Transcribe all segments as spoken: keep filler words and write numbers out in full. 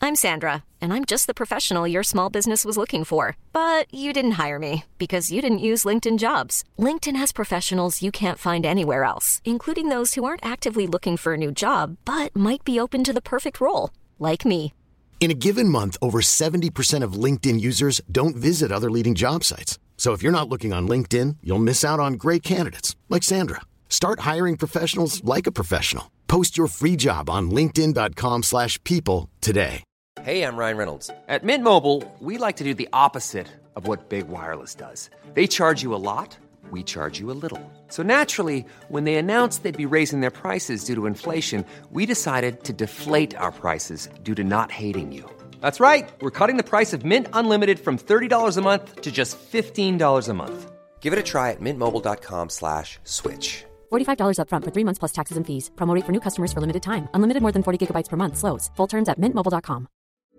I'm Sandra, and I'm just the professional your small business was looking for. But you didn't hire me because you didn't use LinkedIn Jobs. LinkedIn has professionals you can't find anywhere else, including those who aren't actively looking for a new job, but might be open to the perfect role, like me. In a given month, over seventy percent of LinkedIn users don't visit other leading job sites. So if you're not looking on LinkedIn, you'll miss out on great candidates like Sandra. Start hiring professionals like a professional. Post your free job on linkedin dot com slash people today. Hey, I'm Ryan Reynolds. At Mint Mobile, we like to do the opposite of what Big Wireless does. They charge you a lot, we charge you a little. So naturally, when they announced they'd be raising their prices due to inflation, we decided to deflate our prices due to not hating you. That's right. We're cutting the price of Mint Unlimited from thirty dollars a month to just fifteen dollars a month. Give it a try at mintmobile.com slash switch. forty-five dollars up front for three months plus taxes and fees. Promo rate for new customers for limited time. Unlimited more than forty gigabytes per month. Slows full terms at mint mobile dot com.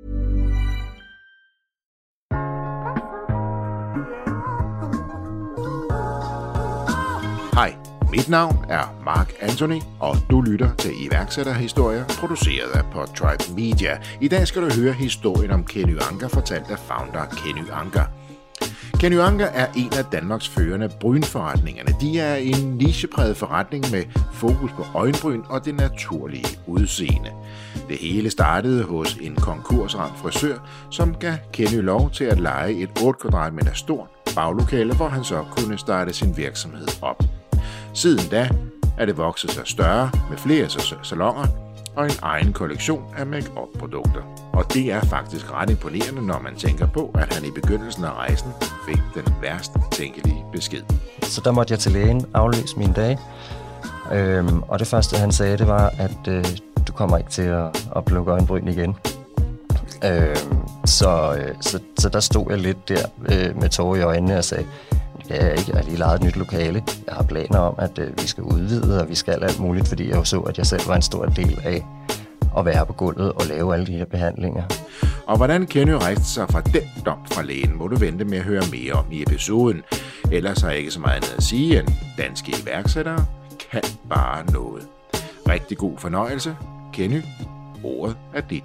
Hej, mit navn er Mark Anthony, og du lytter til iværksætterhistorier, produceret af Podtribe Media. I dag skal du høre historien om Kenny Anker, fortalt af founder Kenny Anker. Kenny Anker er en af Danmarks førende brynforretningerne. De er en nichepræget forretning med fokus på øjenbryn og det naturlige udseende. Det hele startede hos en konkursramt frisør, som gav Kenny lov til at leje et otte kvadratmeter stort baglokale, hvor han så kunne starte sin virksomhed op. Siden da er det vokset sig større med flere salonger og en egen kollektion af make-up-produkter. Og det er faktisk ret imponerende, når man tænker på, at han i begyndelsen af rejsen fik den værst tænkelige besked. Så der måtte jeg til lægen aflyse mine dage. Øhm, og det første, han sagde, det var, at øh, du kommer ikke til at, at plukke øjenbryn igen. Øhm, så, øh, så, så der stod jeg lidt der øh, med tårer i øjnene og sagde, ja, jeg, ikke, jeg har lige lejet et nyt lokale. Jeg har planer om, at øh, vi skal udvide, og vi skal alt muligt, fordi jeg jo så, at jeg selv var en stor del af at være på gulvet og lave alle de her behandlinger. Og hvordan Kenny rejste sig fra den dom fra lægen, må du vente med at høre mere om i episoden. Ellers har jeg ikke så meget andet at sige, end danske iværksættere kan bare noget. Rigtig god fornøjelse. Kenny, ordet er dit.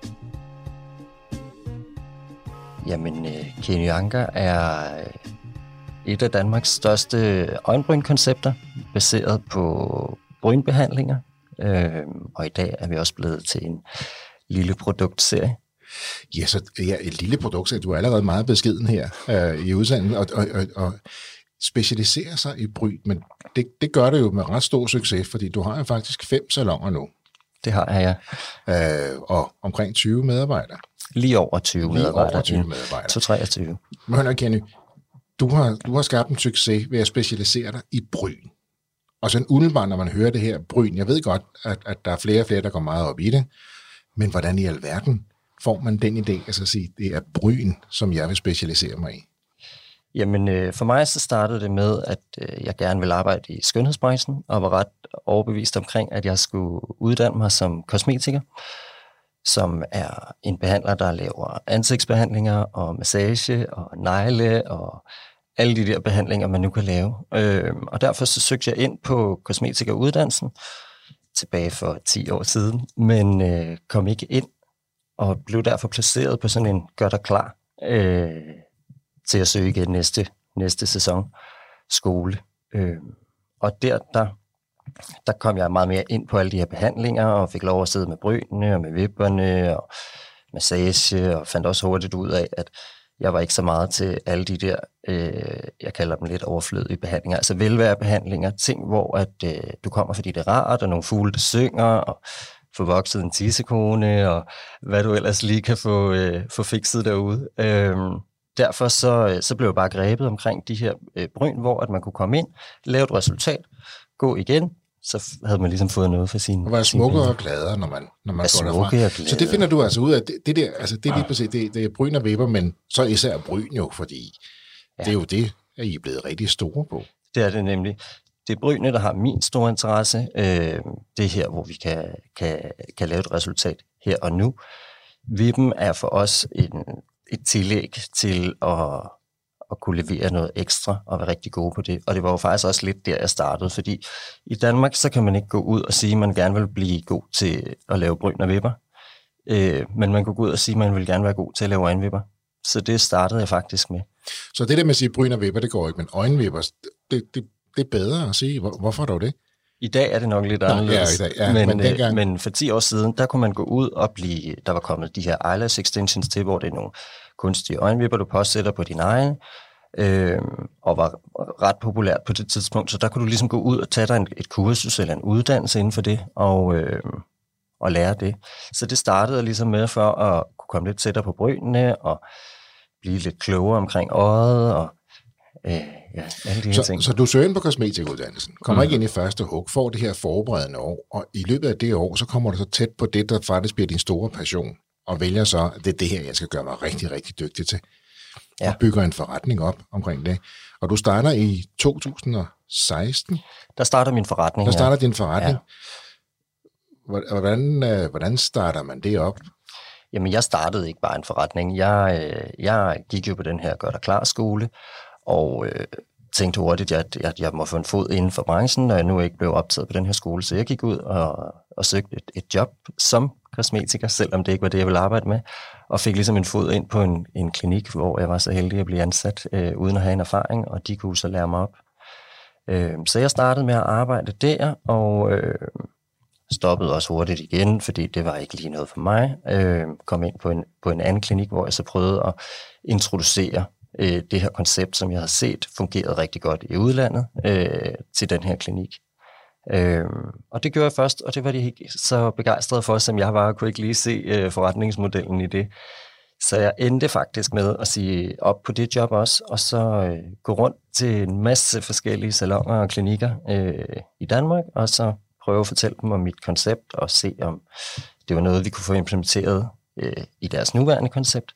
Jamen, øh, Kenny Anker er et af Danmarks største øjenbrynkoncepter, baseret på brynbehandlinger. Øh, og i dag er vi også blevet til en lille produktserie. Ja, så ja, et lille produktserie. Du er allerede meget beskeden her øh, i udsendelsen, og, og, og, og specialiserer sig i bryn, men det, det gør det jo med ret stor succes, fordi du har jo faktisk fem salonger nu. Det har jeg, ja. Øh, og omkring tyve medarbejdere. Lige over tyve Lige medarbejdere. over tyve medarbejdere. to treogtyve. Men Kenny, du har, du har skabt en succes ved at specialisere dig i bryn. Og sådan umiddelbart, når man hører det her bryn, jeg ved godt, at, at der er flere og flere, der går meget op i det, men hvordan i alverden får man den idé, altså at sige, det er bryn, som jeg vil specialisere mig i? Jamen, øh, for mig så startede det med, at øh, jeg gerne ville arbejde i skønhedsbranchen, og var ret overbevist omkring, at jeg skulle uddanne mig som kosmetiker, som er en behandler, der laver ansigtsbehandlinger og massage og negle og alle de der behandlinger, man nu kan lave. Øh, og derfor så søgte jeg ind på kosmetikeruddannelsen tilbage for ti år siden, men øh, kom ikke ind og blev derfor placeret på sådan en gør dig klar øh, til at søge igen næste, næste sæson skole. Øh, og der, der, der kom jeg meget mere ind på alle de her behandlinger og fik lov at sidde med brynene og med vipperne og massage, og fandt også hurtigt ud af, at jeg var ikke så meget til alle de der, øh, jeg kalder dem lidt overflødige behandlinger, altså velværebehandlinger, ting, hvor at, øh, du kommer, fordi det er rart, og nogle fugle, der synger, og få vokset en tissekone, og hvad du ellers lige kan få, øh, få fikset derude. Øh, derfor så, så blev jeg bare grebet omkring de her øh, bryn, hvor at man kunne komme ind, lave et resultat, gå igen, så havde man ligesom fået noget for sin... Og være smukke og glade, når man, når man går derfra. Så det finder du altså ud af, det, det der, altså det er lige præcis, det, det er bryn og vipper, men så især bryn jo, fordi ja. Det er jo det, at I er blevet rigtig store på. Det er det nemlig. Det er brynene, der har min store interesse. Øh, det er her, hvor vi kan, kan, kan lave et resultat her og nu. Vippen er for os en, et tillæg til at... at kunne levere noget ekstra og være rigtig gode på det. Og det var jo faktisk også lidt der, jeg startede, fordi i Danmark, så kan man ikke gå ud og sige, at man gerne vil blive god til at lave bryn og vipper. Øh, men man kunne gå ud og sige, at man ville gerne være god til at lave øjenvipper. Så det startede jeg faktisk med. Så det der med at sige bryn og vipper, det går ikke, men øjenvipper, det, det, det er bedre at sige. Hvor, hvorfor dog det? I dag er det nok lidt anderledes, Nå, ja, i dag, ja, men, men, dengang... men for ti år siden, der kunne man gå ud og blive, der var kommet de her eyelash extensions til, hvor det er nogle kunstige øjenvipper, du påsætter på din egen, øh, og var ret populært på det tidspunkt, så der kunne du ligesom gå ud og tage dig en, et kursus eller en uddannelse inden for det, og, øh, og lære det. Så det startede ligesom med for at kunne komme lidt tættere på brynene, og blive lidt klogere omkring øjet, og øh, ja, alle de her så, ting. Så du søger ind på kosmetikuddannelsen, kommer mm. ikke ind i første hug, får det her forberedende år, og i løbet af det år, så kommer du så tæt på det, der faktisk bliver din store passion, og vælger så, at det er det her, jeg skal gøre mig rigtig, rigtig dygtig til. Ja. Og bygger en forretning op omkring det. Og du starter i to tusind og seksten. Der starter min forretning, Der starter ja. din forretning. Ja. Hvordan, hvordan starter man det op? Jamen, jeg startede ikke bare en forretning. Jeg, jeg gik jo på den her Gør dig klar skole, og øh, tænkte hurtigt, at jeg, jeg må få en fod inden for branchen, når jeg nu ikke blev optaget på den her skole. Så jeg gik ud og, og søgte et, et job som kosmetiker, selvom det ikke var det, jeg ville arbejde med, og fik ligesom en fod ind på en, en klinik, hvor jeg var så heldig at blive ansat, øh, uden at have en erfaring, og de kunne så lære mig op. Øh, så jeg startede med at arbejde der, og øh, stoppede også hurtigt igen, fordi det var ikke lige noget for mig. Øh, kom ind på en, på en anden klinik, hvor jeg så prøvede at introducere øh, det her koncept, som jeg havde set fungerede rigtig godt i udlandet, øh, til den her klinik. Øh, og det gjorde jeg først, og det var de ikke så begejstrede for, som jeg var, og kunne ikke lige se øh, forretningsmodellen i det. Så jeg endte faktisk med at sige op på det job også, og så øh, gå rundt til en masse forskellige salonger og klinikker øh, i Danmark, og så prøve at fortælle dem om mit koncept, og se om det var noget, vi kunne få implementeret øh, i deres nuværende koncept.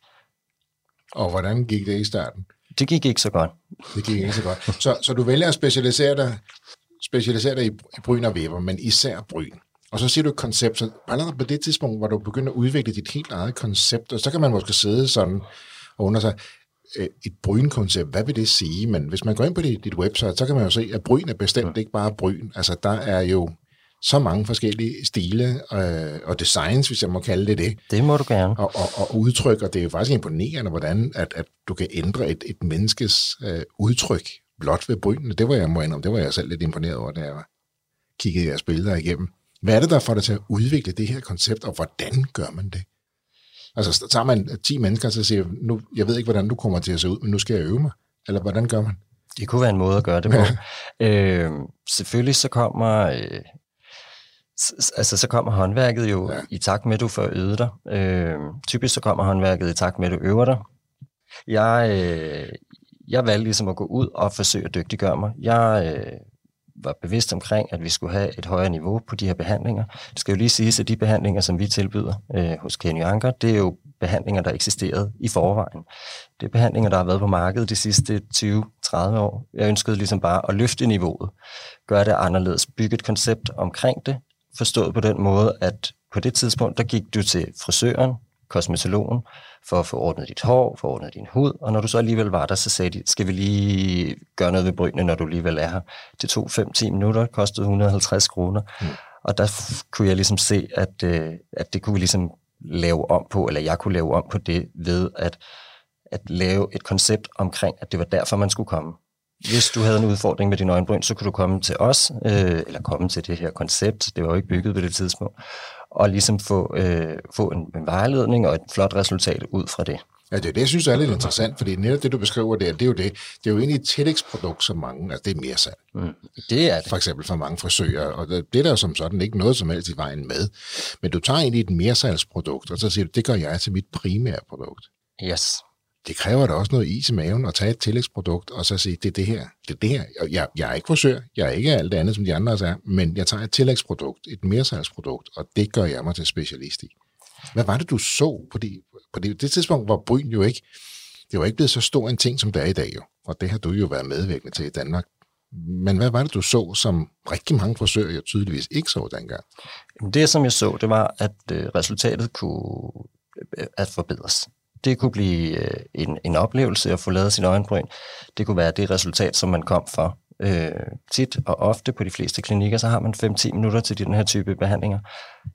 Og hvordan gik det i starten? Det gik ikke så godt. Det gik ikke så godt. Så, så du vælger at specialisere dig, specialisere dig i, i bryn og vipper, men især bryn. Og så siger du et koncept, så allerede på det tidspunkt, hvor du begynder at udvikle dit helt eget koncept, og så kan man måske sidde sådan og undre sig, et brynkoncept, hvad vil det sige? Men hvis man går ind på dit, dit website, så kan man jo se, at bryn er bestemt ikke bare bryn. Altså, der er jo så mange forskellige stile øh, og designs, hvis jeg må kalde det det. Det må du gerne. Og, og, og udtryk, og det er jo faktisk imponerende, hvordan at, at du kan ændre et, et menneskes øh, udtryk blot ved brynene. Det var jeg må indrømme, det var jeg selv lidt imponeret over, da jeg kiggede jeres billeder igennem. Hvad er det, der får dig til at udvikle det her koncept, og hvordan gør man det? Altså, så tager man ti mennesker, så siger nu, jeg ved ikke, hvordan du kommer til at se ud, men nu skal jeg øve mig. Eller hvordan gør man? Det kunne være en måde at gøre det på. øh, selvfølgelig så kommer... Øh, altså, så kommer håndværket jo ja. i takt med, at du får øvet dig. Øh, typisk så kommer håndværket i takt med, at du øver dig. Jeg, øh, jeg valgte ligesom at gå ud og forsøge at dygtiggøre mig. Jeg øh, var bevidst omkring, at vi skulle have et højere niveau på de her behandlinger. Det skal jo lige siges, at de behandlinger, som vi tilbyder øh, hos Kenny Anker, det er jo behandlinger, der eksisterede i forvejen. Det er behandlinger, der har været på markedet de sidste tyve til tredive år. Jeg ønskede ligesom bare at løfte niveauet, gøre det anderledes, bygge et koncept omkring det, forstået på den måde, at på det tidspunkt, der gik du til frisøren, kosmetologen, for at få ordnet dit hår, for at ordnet din hud, og når du så alligevel var der, så sagde de, skal vi lige gøre noget ved brynene, når du alligevel er her. Det tog fem til ti minutter, kostede et hundrede og halvtreds kroner, mm. og der f- kunne jeg ligesom se, at, øh, at det kunne vi ligesom lave om på, eller jeg kunne lave om på det ved at, at lave et koncept omkring, at det var derfor, man skulle komme. Hvis du havde en udfordring med din øjenbryn, så kunne du komme til os, øh, eller komme til det her koncept, det var jo ikke bygget på det tidspunkt, og ligesom få, øh, få en, en vejledning og et flot resultat ud fra det. Ja, det er det, jeg synes er lidt interessant, fordi netop det, du beskriver der, det er jo det. Det er jo egentlig et tillægsprodukt, som mange, altså det er mere salg. Mm, det er det. For eksempel for mange frisører, og det er der jo som sådan ikke noget som helst i vejen med. Men du tager egentlig et mersalgsprodukt, og så siger du, det gør jeg til mit primære produkt. Yes. Det kræver da også noget is i maven at tage et tillægsprodukt, og så sige, det er det her, det er det her. Jeg, jeg er ikke frisør, jeg er ikke alt det andet, som de andre er, men jeg tager et tillægsprodukt, et mersalgsprodukt, og det gør jeg mig til specialist i. Hvad var det, du så på det, på det, det tidspunkt, hvor bryn jo ikke, det var ikke blevet så stor en ting, som det er i dag jo, og det har du jo været medvirkende til i Danmark. Men hvad var det, du så, som rigtig mange frisører jo tydeligvis ikke så dengang? Det, som jeg så, det var, at resultatet kunne at forbedres. Det kunne blive en, en oplevelse at få lavet sin øjenbryn. Det kunne være det resultat, som man kom for. Øh, tit og ofte på de fleste klinikker, så har man fem til ti minutter til den her type behandlinger.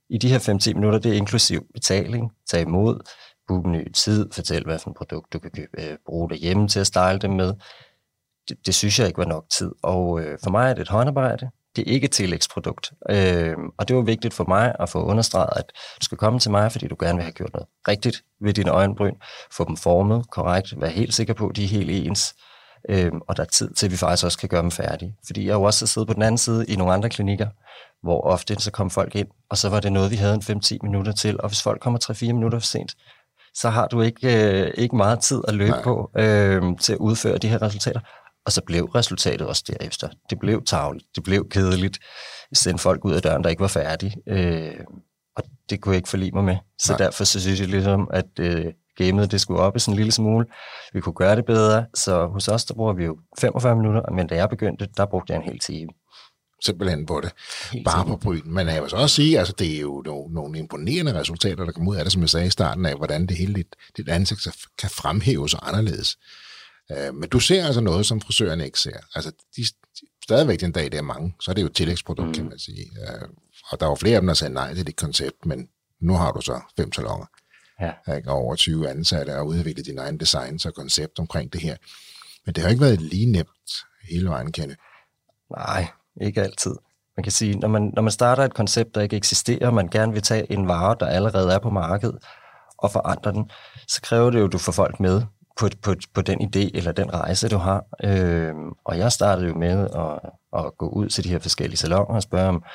i de her fem til ti minutter, det er inklusiv betaling, tage imod, booke ny tid, fortæl, hvad for et produkt du kan købe, øh, bruge derhjemme til at style det med. Det, det synes jeg ikke var nok tid. Og øh, for mig er det et håndarbejde. Det er ikke et tillægsprodukt. Øh, og det var vigtigt for mig at få understreget, at du skal komme til mig, fordi du gerne vil have gjort noget rigtigt ved dine øjenbryn, få dem formet korrekt, være helt sikker på, at de er helt ens, øh, og der er tid til, at vi faktisk også kan gøre dem færdige. Fordi jeg har jo også siddet på den anden side i nogle andre klinikker, hvor ofte så kom folk ind, og så var det noget, vi havde en fem til ti minutter til, og hvis folk kommer tre til fire minutter for sent, så har du ikke, øh, ikke meget tid at løbe Nej. på øh, til at udføre de her resultater. Og så blev resultatet også derefter. Det blev tarveligt, det blev kedeligt. Sendte folk ud af døren, der ikke var færdige. Øh, og det kunne jeg ikke forlige mig med. Så Nej. derfor så synes jeg ligesom, at øh, gamet det skulle op i sådan en lille smule. Vi kunne gøre det bedre. Så hos os, der bruger vi jo femogfyrre minutter, men da jeg begyndte, der brugte jeg en hel time. Simpelthen på det. Helt Bare på bryn. Men jeg vil så også sige, altså det er jo nogle, nogle imponerende resultater, der kommer ud af det, som jeg sagde i starten af, hvordan det hele dit, dit ansigt kan fremhæves og anderledes. Uh, men du ser altså noget, som frisørerne ikke ser. Altså de, de, stadigvæk den dag, det er mange, så er det jo et tillægsprodukt, mm. kan man sige. Uh, og der var flere af dem, der sagde nej til det koncept, men nu har du så fem salonger. Ja. Ikke? Og over tyve ansatte og udviklet dine egne designs og koncept omkring det her. Men det har ikke været lige nemt hele vejen, Kenny. Nej, ikke altid. Man kan sige, når man, når man starter et koncept, der ikke eksisterer, man gerne vil tage en vare, der allerede er på markedet, og forandre den, så kræver det jo, at du får folk med på, på, på den idé eller den rejse, du har. Øhm, og jeg startede jo med at, at gå ud til de her forskellige salonger og spørge, om,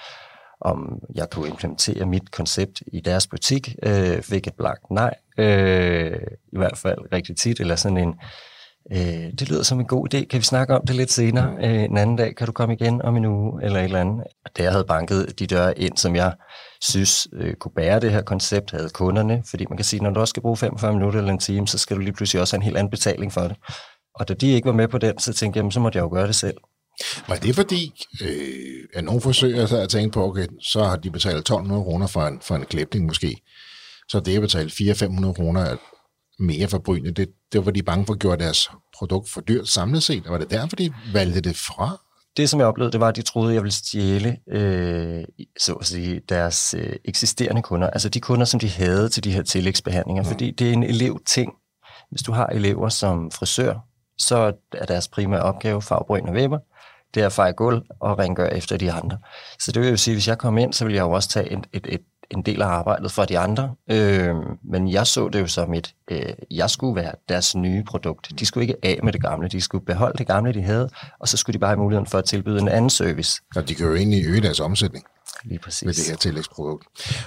om jeg kunne implementere mit koncept i deres butik. Øh, fik et blankt nej, øh, i hvert fald rigtig tit, eller sådan en Øh, det lyder som en god idé. Kan vi snakke om det lidt senere? Øh, en anden dag kan du komme igen om en uge, eller et eller andet. Da jeg havde banket de døre ind, som jeg synes øh, kunne bære det her koncept, havde kunderne. Fordi man kan sige, når du også skal bruge femogfyrre minutter eller en time, så skal du lige pludselig også have en helt anden betaling for det. Og da de ikke var med på den, så tænkte jeg, jamen, så måtte jeg jo gøre det selv. Var det fordi, øh, at nogle forsøger så at tænke på, okay, så har de betalt tolv hundrede kroner for en, for en klipning måske, så det at betale fire til fem hundrede kroner mere for brynene, det, det var de bange for at gøre deres produkt for dyrt samlet set, og var det derfor, de valgte det fra? Det, som jeg oplevede, det var, at de troede, at jeg ville stjæle øh, så at sige, deres øh, eksisterende kunder, altså de kunder, som de havde til de her tillægsbehandlinger, mm. fordi det er en elevting. Hvis du har elever som frisør, så er deres primære opgave farvebryn og vipper, det er at feje gulv og rengøre efter de andre. Så det vil jo sige, at hvis jeg kom ind, så ville jeg jo også tage et, et, et en del af arbejdet fra de andre, øh, men jeg så det jo som et, øh, jeg skulle være deres nye produkt. De skulle ikke af med det gamle, de skulle beholde det gamle, de havde, og så skulle de bare have muligheden for at tilbyde en anden service. Og de kan jo egentlig øge deres omsætning. Lige præcis. Med det her tillægsprodukt.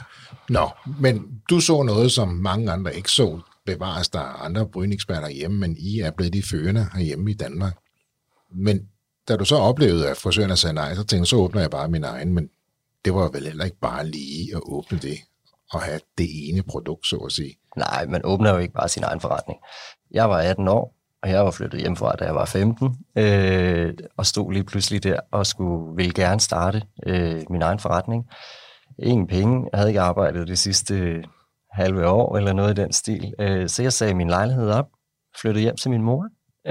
Nå, men du så noget, som mange andre ikke så. Bevares der andre bryneksperter hjemme, men I er blevet de førende herhjemme i Danmark. Men da du så oplevede, at frisørerne sagde nej, så tænkte jeg, så åbner jeg bare min egen, men det var vel heller ikke bare lige at åbne det og have det ene produkt, så at sige. Nej, man åbner jo ikke bare sin egen forretning. Jeg var atten år, og jeg var flyttet hjemmefra, da jeg var femten, øh, og stod lige pludselig der og skulle ville gerne starte øh, min egen forretning. Ingen penge. Jeg havde ikke arbejdet det sidste halve år eller noget i den stil. Øh, så jeg sagde min lejlighed op, flyttede hjem til min mor,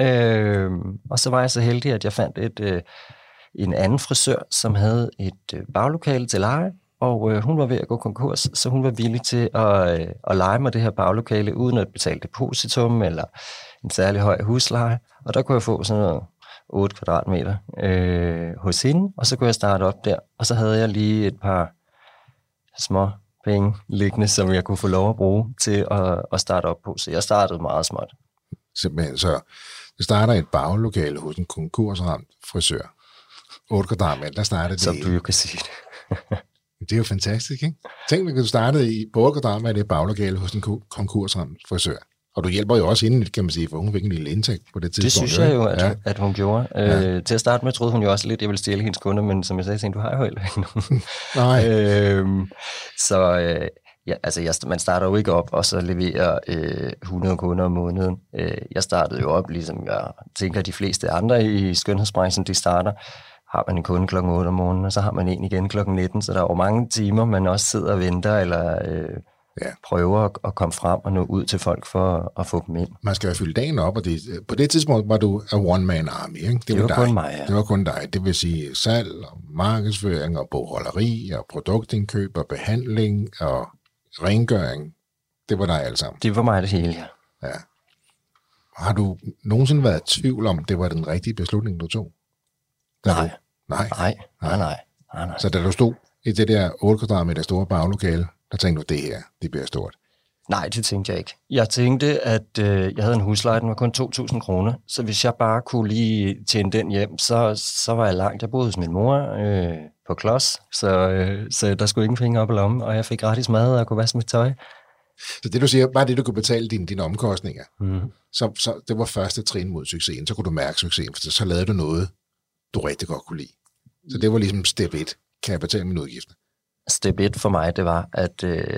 øh, og så var jeg så heldig, at jeg fandt et... Øh, en anden frisør, som havde et øh, baglokale til leje, og øh, hun var ved at gå konkurs, så hun var villig til at, øh, at leje mig det her baglokale, uden at betale depositum eller en særlig høj husleje, og der kunne jeg få sådan noget otte kvadratmeter øh, hos hende, og så kunne jeg starte op der, og så havde jeg lige et par små penge liggende, som jeg kunne få lov at bruge til at, at starte op på, så jeg startede meget småt. Simpelthen, så det starter et baglokale hos en konkursramt frisør. otte kvadratmeter, der startede det. Som du jo kan sige det. Det er jo fantastisk, ikke? Tænk, at du startede i, på otte kvadratmeter i det baglokale hos en konkursramt frisør. Og du hjælper jo også hende, kan man sige, for hun fik en lille indtægt på det tidspunkt. Det synes jeg jo, at, ja. at hun gjorde. Ja. Øh, til at starte med troede hun jo også lidt, at jeg ville stjæle hendes kunder, men som jeg sagde, tænkte, du har jo heller ikke nogen. Nej. øh, så øh, ja, altså, jeg, man starter jo ikke op og så leverer øh, hundrede kunder om måneden. Øh, jeg startede jo op, ligesom jeg tænker, de fleste andre i skønhedsbranchen, de starter. Har man en kunde klokken otte om morgenen, og så har man en igen klokken nitten, så der er jo mange timer, man også sidder og venter, eller øh, ja. prøver at, at komme frem og nå ud til folk for at, at få dem ind. Man skal jo fylde dagen op, og det, på det tidspunkt var du a one-man army, ikke? Det, det var, var kun mig, ja. Det var kun dig. Det vil sige salg, og markedsføring, og bogholderi, og produktindkøb, og behandling, og rengøring. Det var dig alt sammen. Det var mig det hele, ja. Ja. Har du nogensinde været i tvivl om, det var den rigtige beslutning, du tog? Nej. Du... Nej. Nej, nej, nej, nej, nej. Så da du stod i det der otte kvadratmeter store baglokale, der tænkte du, det her, det bliver stort? Nej, det tænkte jeg ikke. Jeg tænkte, at øh, jeg havde en husleje, den var kun to tusind kroner, så hvis jeg bare kunne lige tjene den hjem, så, så var jeg langt. Jeg boede hos min mor øh, på Klods, så, øh, så der skulle ingen penge op i lommen, og jeg fik gratis mad og kunne vaske mit tøj. Så det, du siger, bare det, du kunne betale dine, dine omkostninger, mm. så, så det var første trin mod succesen. Så kunne du mærke succesen, for så lavede du noget, du rigtig godt kunne lide. Så det var ligesom step et. Kan jeg betale mine udgifter? Step et for mig, det var, at, øh,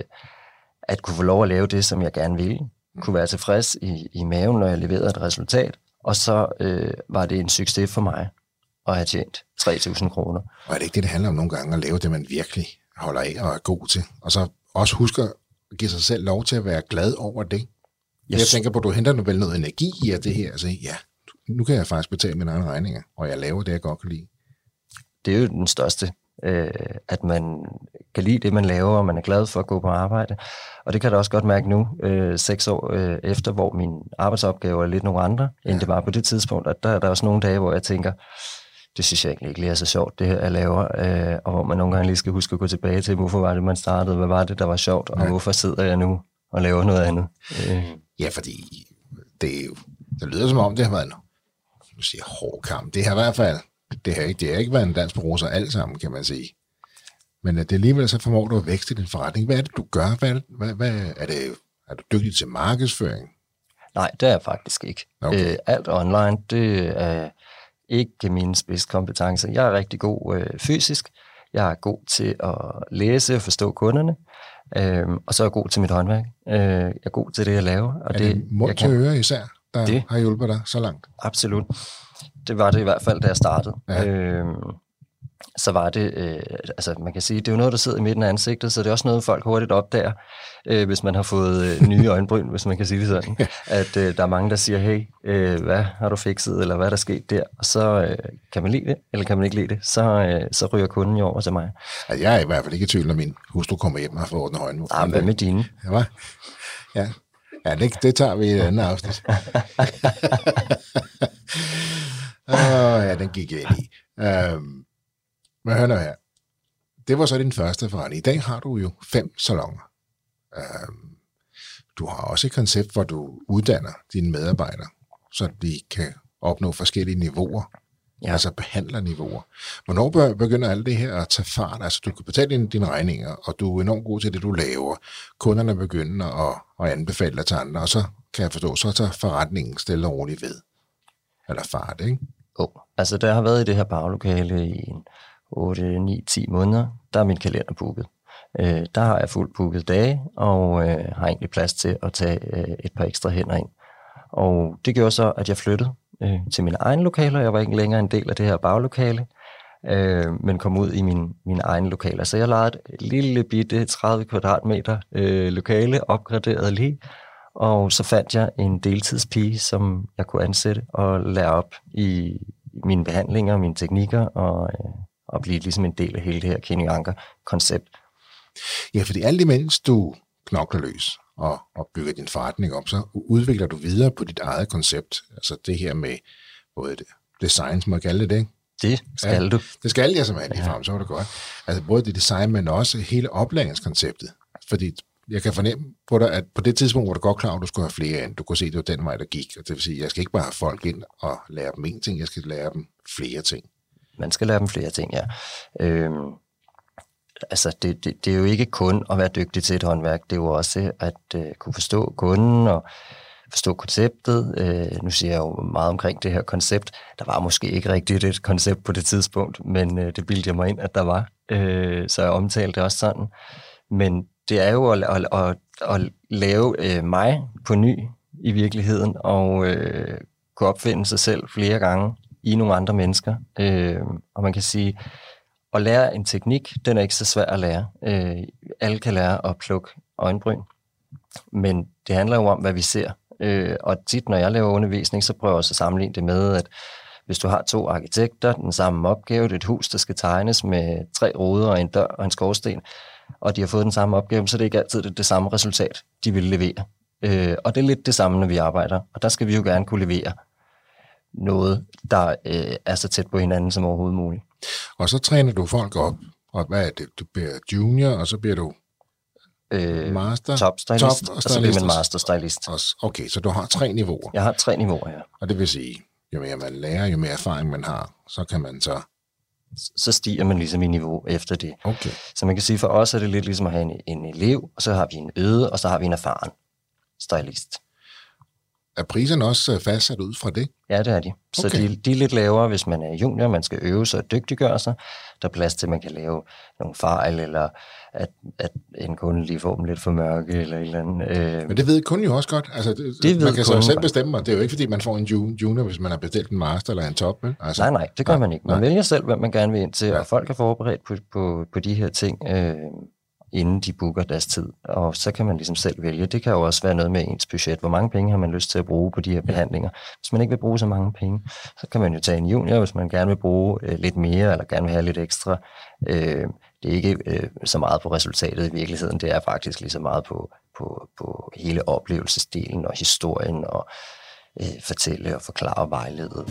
at kunne få lov at lave det, som jeg gerne ville. Kunne være tilfreds i, i maven, når jeg leverede et resultat. Og så øh, var det en succes for mig at have tjent tre tusind kroner. Og er det ikke det, det handler om nogle gange, at lave det, man virkelig holder af og er god til? Og så også husker at give sig selv lov til at være glad over det. Yes. Jeg tænker på, at du henter nu vel noget energi i at det her. Altså, ja, nu kan jeg faktisk betale mine egne regninger, og jeg laver det, jeg godt kan lide. Det er jo den største, øh, at man kan lide det, man laver, og man er glad for at gå på arbejde. Og det kan jeg da også godt mærke nu, øh, seks år øh, efter, hvor mine arbejdsopgaver er lidt nogle andre, ja. end det var på det tidspunkt. At der, der er også nogle dage, hvor jeg tænker, det synes jeg egentlig ikke lige er så sjovt, det her, jeg laver. Øh, og hvor man nogle gange lige skal huske at gå tilbage til, hvorfor var det, man startede, hvad var det, der var sjovt, og ja. hvorfor sidder jeg nu og laver noget andet. Øh. Ja, fordi det, det lyder som om, det har været en nu siger jeg, hård kamp. Det har i hvert fald Det har ikke, det har ikke været en dans på roser alt sammen, kan man sige. Men det alligevel så formår du at vækste din forretning. Hvad er det, du gør? Hvad er, det, hvad, hvad er, det, er du dygtig til markedsføring? Nej, det er jeg faktisk ikke. Okay. Øh, alt online, det er ikke mine spidskompetencer. Jeg er rigtig god øh, fysisk. Jeg er god til at læse og forstå kunderne. Øh, og så er jeg god til mit håndværk. Øh, jeg er god til det, jeg laver. Og er det, det mund til øre især, der det, har hjulpet dig så langt? Absolut. Det var det i hvert fald, da jeg startede. Ja. Øhm, så var det, øh, altså man kan sige, det er jo noget, der sidder i midten af ansigtet, så det er også noget, folk hurtigt opdager, øh, hvis man har fået øh, nye øjenbryn, hvis man kan sige det sådan. At øh, der er mange, der siger, hey, øh, hvad har du fikset, eller hvad er der sket der? Og så øh, kan man lide det, eller kan man ikke lide det, så, øh, så ryger kunden jo over til mig. Altså, jeg er i hvert fald ikke i tvivl, når min hustru kommer hjem og har fået ordnet øjnene. Ja, hvad med dine? Ja, ja. ja det, det tager vi i et andet afsnit. Åh, oh, ja, den gik jeg ind i. Øhm, men hør nu her. Det var så din første forretning. I dag har du jo fem salonger. Øhm, du har også et koncept, hvor du uddanner dine medarbejdere, så de kan opnå forskellige niveauer, ja. altså behandlerniveauer. Hvornår begynder alt det her at tage fart? Altså, du kan betale dine, dine regninger, og du er enormt god til det, du laver. Kunderne begynder at, at anbefale dig til andre, og så kan jeg forstå, så tager forretningen stille og roligt ved. Eller fart, ikke? Oh, altså, da jeg har været i det her baglokale i otte, ni, ti måneder, der er min kalender booket. Øh, der har jeg fuldt booket dage, og øh, har egentlig plads til at tage øh, et par ekstra hænder ind. Og det gjorde så, at jeg flyttede øh, til mine egne lokaler. Jeg var ikke længere en del af det her baglokale, øh, men kom ud i min, mine egne lokaler. Så jeg lejede et lille bitte tredive kvadratmeter øh, lokale, opgraderet lige. Og så fandt jeg en deltidspige, som jeg kunne ansætte og lære op i mine behandlinger, mine teknikker, og, og blive ligesom en del af hele det her Kenny Anker-koncept. Ja, fordi alt imens du knokler løs og, og bygger din forretning op, så udvikler du videre på dit eget koncept. Altså det her med både det, design, som man kalder det, ikke? Det skal ja, du. Det skal jeg simpelthen lige frem, så var det godt. Altså både det design, men også hele oplæringskonceptet. Fordi jeg kan fornemme på dig, at på det tidspunkt, hvor du godt klar, at du skulle have flere ind, du kunne se, at det var den vej, der gik. Og det vil sige, at jeg skal ikke bare have folk ind og lære dem en ting, jeg skal lære dem flere ting. Man skal lære dem flere ting, ja. Øhm, altså, det, det, det er jo ikke kun at være dygtig til et håndværk, det er jo også at øh, kunne forstå kunden og forstå konceptet. Øh, nu siger jeg jo meget omkring det her koncept. Der var måske ikke rigtigt et koncept på det tidspunkt, men øh, det bildte jeg mig ind, at der var. Øh, så jeg omtalte det også sådan. Men det er jo at, at, at, at lave øh, mig på ny i virkeligheden, og øh, kunne opfinde sig selv flere gange i nogle andre mennesker. Øh, og man kan sige, at lære en teknik, den er ikke så svær at lære. Øh, alle kan lære at plukke øjenbryn. Men det handler jo om, hvad vi ser. Øh, og tit, når jeg laver undervisning, så prøver jeg også at sammenligne det med, at hvis du har to arkitekter, den samme opgave, det er et hus, der skal tegnes med tre ruder og en dør og en skorsten, og de har fået den samme opgave, så det er ikke altid det, det samme resultat, de vil levere. Øh, og det er lidt det samme, når vi arbejder. Og der skal vi jo gerne kunne levere noget, der øh, er så tæt på hinanden som overhovedet muligt. Og så træner du folk op, og hvad er det? Du bliver junior, og så bliver du øh, master? Top stylist, top og, stylist. Og så bliver man master stylist. Okay, så du har tre niveauer. Jeg har tre niveauer, ja. Og det vil sige, jo mere man lærer, jo mere erfaring man har, så kan man så... Så stiger man ligesom i niveau efter det. Okay. Så man kan sige, for os er det lidt ligesom at have en, en elev, og så har vi en øde, og så har vi en erfaren stylist. Er priserne også fastsat ud fra det? Ja, det er de. Så okay. de, de er lidt lavere, hvis man er junior, man skal øve sig og dygtiggøre sig. Der er plads til, at man kan lave nogle fejl, eller at, at en kunde lige får dem lidt for mørke, eller et eller andet. Men det ved kunden jo også godt. Altså, det, det man kan så selv bestemme, og det er jo ikke, fordi man får en junior, hvis man har bestilt en master eller en top. Altså, nej, nej, det gør nej, man ikke. Man nej. vælger selv, hvad man gerne vil ind til, ja. Og folk er forberedt på, på, på de her ting, øh, inden de booker deres tid. Og så kan man ligesom selv vælge. Det kan jo også være noget med ens budget. Hvor mange penge har man lyst til at bruge på de her behandlinger? Hvis man ikke vil bruge så mange penge, så kan man jo tage en junior, hvis man gerne vil bruge øh, lidt mere, eller gerne vil have lidt ekstra. Øh, det er ikke øh, så meget på resultatet i virkeligheden. Det er faktisk lige så meget på, på, på hele oplevelsesdelen og historien og øh, fortælle og forklare og vejlede.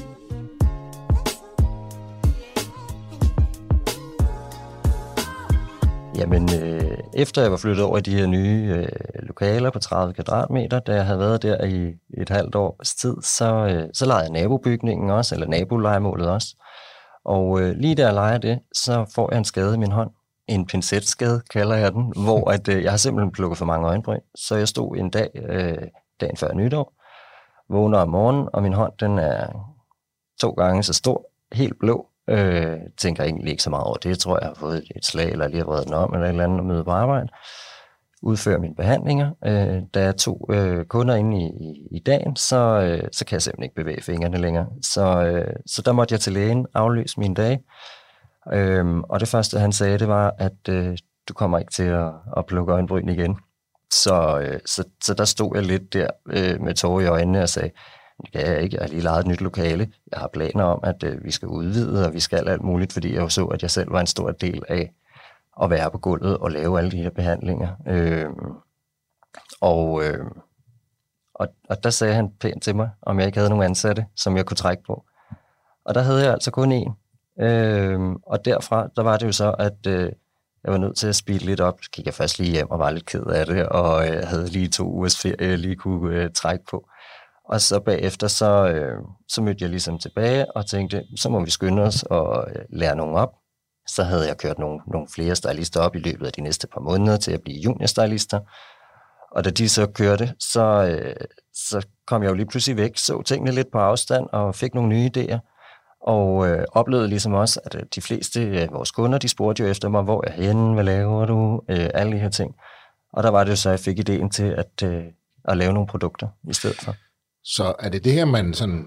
Jamen, øh, efter jeg var flyttet over i de her nye øh, lokaler på tredive kvadratmeter, da jeg havde været der i et halvt års tid, så, øh, så lejede jeg nabobygningen også, eller nabolejemålet også. Og øh, lige da jeg lejer det, så får jeg en skade i min hånd. En pincetskade, kalder jeg den, hvor at, øh, jeg har simpelthen plukket for mange øjenbryn. Så jeg stod en dag, øh, dagen før nytår, vågner om morgenen, og min hånd den er to gange så stor, helt blå. Øh, tænker egentlig ikke så meget over det. Jeg tror, jeg har fået et slag, eller lige har vredet den om, eller et eller andet, og møde på arbejde. Udfører mine behandlinger. Øh, da jeg tog øh, kunder inde i, i, i dagen, så, øh, så kan jeg simpelthen ikke bevæge fingrene længere. Så, øh, så der måtte jeg til lægen afløse mine dage. Øh, og det første, han sagde, det var, at øh, du kommer ikke til at, at plukke øjenbryn igen. Så, øh, så, så der stod jeg lidt der øh, med tårer i øjnene og sagde, det kan jeg ikke. Jeg har lige lejet et nyt lokale. Jeg har planer om, at øh, vi skal udvide, og vi skal alt muligt, fordi jeg jo så, at jeg selv var en stor del af at være på gulvet og lave alle de her behandlinger. Øh, og, øh, og, og der sagde han pænt til mig, om jeg ikke havde nogen ansatte, som jeg kunne trække på. Og der havde jeg altså kun én. Øh, og derfra, der var det jo så, at øh, jeg var nødt til at speede lidt op. Så gik jeg først lige hjem og var lidt ked af det, og øh, havde lige to ugers ferie, jeg lige kunne øh, trække på. Og så bagefter, så, øh, så mødte jeg ligesom tilbage og tænkte, så må vi skynde os og øh, lære nogen op. Så havde jeg kørt nogle, nogle flere stylister op i løbet af de næste par måneder til at blive juniorstylister. Og da de så kørte, så, øh, så kom jeg jo lige pludselig væk, så tingene lidt på afstand og fik nogle nye idéer. Og øh, oplevede ligesom også, at de fleste af vores kunder, de spurgte jo efter mig, hvor er jeg henne, hvad laver du, øh, alle de her ting. Og der var det jo så, at jeg fik idéen til at, øh, at lave nogle produkter i stedet for. Så er det det her, man sådan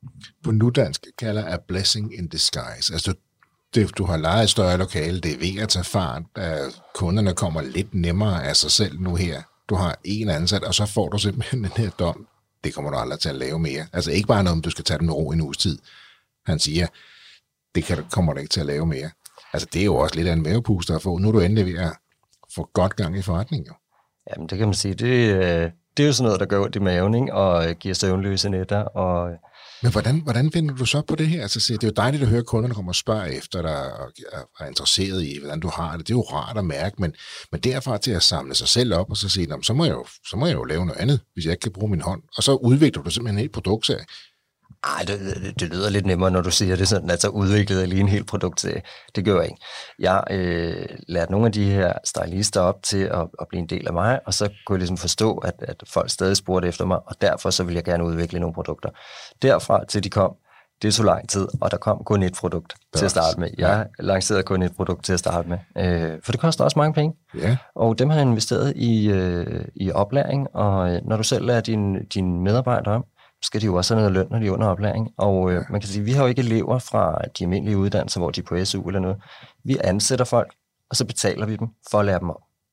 på nudansk kalder a blessing in disguise? Altså, det, du har lejet et større lokale, det er ved at tage fart, at kunderne kommer lidt nemmere af sig selv nu her. Du har en ansat, og så får du simpelthen den her dom. Det kommer du aldrig til at lave mere. Altså ikke bare noget, om du skal tage den med ro i en uges tid. Han siger, det kan, kommer du ikke til at lave mere. Altså det er jo også lidt af en mavepuster at få. Nu er du endelig ved at få godt gang i forretningen, jo. Jamen det kan man sige, det, det er jo sådan noget, der gør ondt i maven, ikke? Og giver søvnløse nætter. Og... Men hvordan, hvordan finder du så på det her? Altså, det er jo dejligt at høre, at kunderne kommer og spørger efter dig, og er interesseret i, hvordan du har det. Det er jo rart at mærke, men, men derfra til at samle sig selv op, og så sige, så må, jeg jo, så må jeg jo lave noget andet, hvis jeg ikke kan bruge min hånd. Og så udvikler du simpelthen en helt produktserie. Ej, det, det, det lyder lidt nemmere, når du siger det sådan, at så udviklede jeg lige en hel produktserie. Det gør jeg ikke. Jeg øh, lærte nogle af de her stylister op til at, at blive en del af mig, og så kunne jeg ligesom forstå, at, at folk stadig spurgte efter mig, og derfor så ville jeg gerne udvikle nogle produkter. Derfra til de kom, det tog lang tid, og der kom kun et produkt til at starte med. Jeg lancerede kun et produkt til at starte med, øh, for det koster også mange penge. Ja. Og dem har jeg investeret i, øh, i oplæring, og når du selv lærer dine din medarbejdere om, skal de jo også have noget løn, når de er under oplæring. Og øh, man kan sige, vi har jo ikke elever fra de almindelige uddannelser, hvor de er på S U eller noget. Vi ansætter folk, og så betaler vi dem for at lære dem op.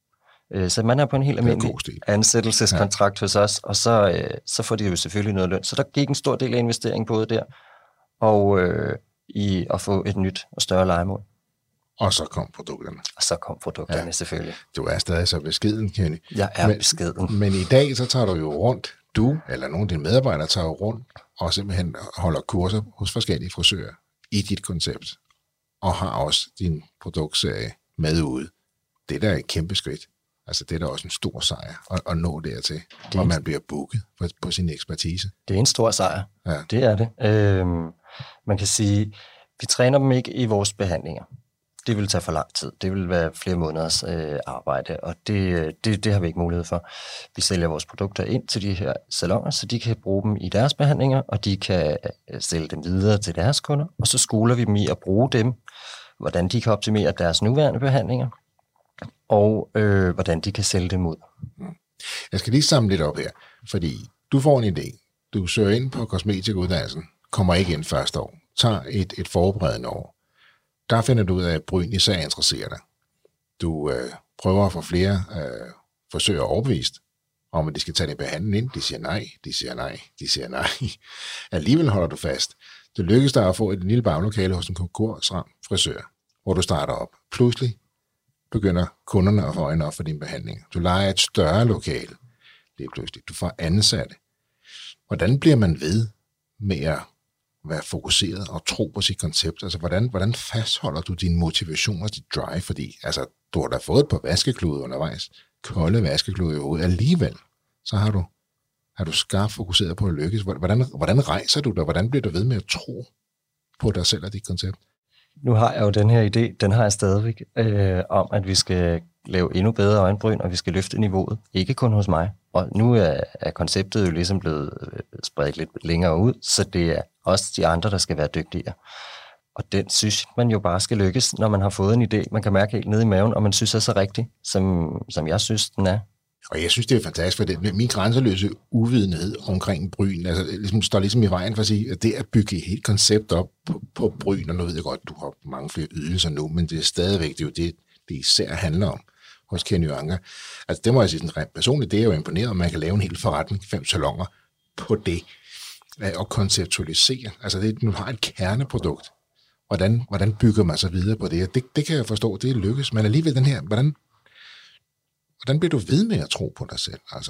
Øh, så man er på en helt almindelig ansættelseskontrakt ja. hos os, og så, øh, så får de jo selvfølgelig noget løn. Så der gik en stor del af investeringen både der, og øh, i at få et nyt og større lejemål. Og så kom produkterne. Og så kom produkterne ja. selvfølgelig. Du er stadig så beskeden, Kenny. Jeg er men, beskeden. Men i dag, så tager du jo rundt, du eller nogle af dine medarbejdere tager jo rundt, og simpelthen holder kurser hos forskellige frisører i dit koncept, og har også din produktserie med ude. Det der er et kæmpe skridt. Altså det er da også en stor sejr at, at nå dertil, hvor man bliver booket på, på sin ekspertise. Det er en stor sejr. Ja. Det er det. Øhm, man kan sige, vi træner dem ikke i vores behandlinger. Det vil tage for lang tid. Det vil være flere måneders øh, arbejde, og det, det, det har vi ikke mulighed for. Vi sælger vores produkter ind til de her saloner, så de kan bruge dem i deres behandlinger, og de kan sælge dem videre til deres kunder, og så skoler vi dem i at bruge dem, hvordan de kan optimere deres nuværende behandlinger, og øh, hvordan de kan sælge dem ud. Jeg skal lige samle lidt op her, fordi du får en idé. Du søger ind på kosmetikuddannelsen, kommer ikke ind første år, tager et, et forberedende år. Der finder du ud af, at Bryn især interesserer dig. Du øh, prøver at få flere øh, forsøger overbevist om, at de skal tage det behandling ind. De siger nej, de siger nej, de siger nej. Alligevel holder du fast. Det lykkes dig at få et lille baglokale hos en konkursram frisør, hvor du starter op. Pludselig begynder kunderne at få øjnene op for din behandling. Du lejer et større lokale. Det er pludselig. Du får ansatte. Hvordan bliver man ved med at være fokuseret og tro på sit koncept? Altså, hvordan, hvordan fastholder du din motivation og dit drive? Fordi altså, du har da fået et par vaskeklude undervejs. Kolde vaskeklude i hovedet. Alligevel, så har du, har du skarpt fokuseret på at lykkes. Hvordan, hvordan rejser du dig? Hvordan bliver du ved med at tro på dig selv og dit koncept? Nu har jeg jo den her idé, den har jeg stadigvæk, øh, om at vi skal lave endnu bedre øjenbryn, og vi skal løfte niveauet. Ikke kun hos mig. Og nu er, er konceptet jo ligesom blevet spredt lidt længere ud, så det er også de andre, der skal være dygtigere. Og den synes man jo bare skal lykkes, når man har fået en idé. Man kan mærke helt nede i maven, og man synes er så rigtig, som, som jeg synes, den er. Og jeg synes, det er fantastisk, for det, min grænseløse uvidenhed omkring bryn, altså ligesom, står ligesom i vejen for at sige, at det at bygge et helt koncept op på, på bryn, og nu ved jeg godt, du har mange flere ydelser nu, men det er stadigvæk det er jo det, det især handler om hos Kenny Anker. Altså det må jeg sige, sådan rent personligt, det er jo imponeret, om man kan lave en hel forretning, fem salonger på det, og konceptualisere. Altså det, nu har et kerneprodukt. Hvordan, hvordan bygger man så videre på det? det? Det kan jeg forstå, det er lykkes, men alligevel den her, hvordan Hvordan bliver du ved med at tro på dig selv? Altså,